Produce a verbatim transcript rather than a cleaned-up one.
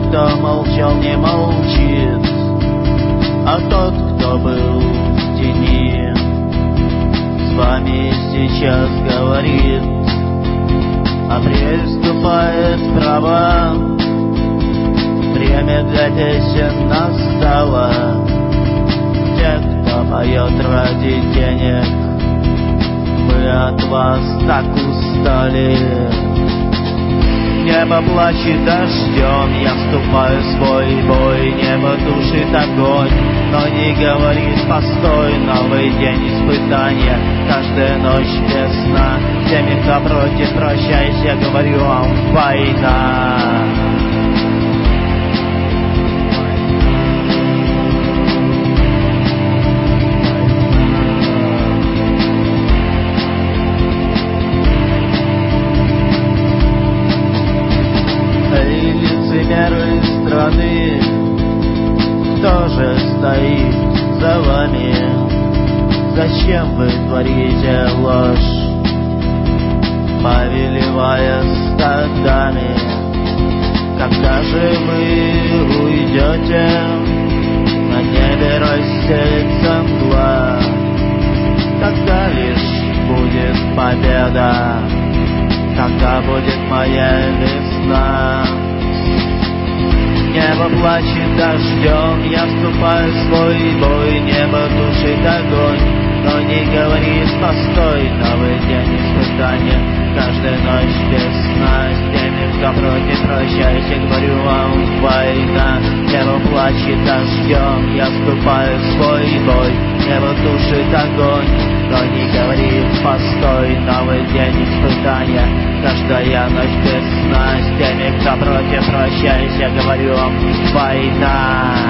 кто молчал, не молчит, а тот, кто был в тени, с вами сейчас говорит. Апрель вступает в права, время для песен настало. Те, кто поет ради денег, мы от вас так устали. Небо плачет дождем, я вступаю в свой бой. Небо душит огонь, но не говорит постой. Новый день испытания, каждая ночь без сна. Теми, кто против, прощайся, говорю вам, война. Лицемеры страны, кто же стоит за вами? Зачем вы творите ложь, повелевая стадами? Когда же вы уйдете, на небе рассеется мгла? Когда лишь будет победа, когда будет моя весна? Небо плачет дождем, я вступаю в свой бой. Небо душит огонь, но не говорит постой. Новый день испытания, каждая ночь без сна. С теми, кто против, прощайся, говорю вам, война. Небо плачет дождем, я вступаю в свой бой. Небо душит огонь, но не говорит постой. Новый день испытания, каждая ночь без сна. С теми, кто против, прощайся, говорю вам, война.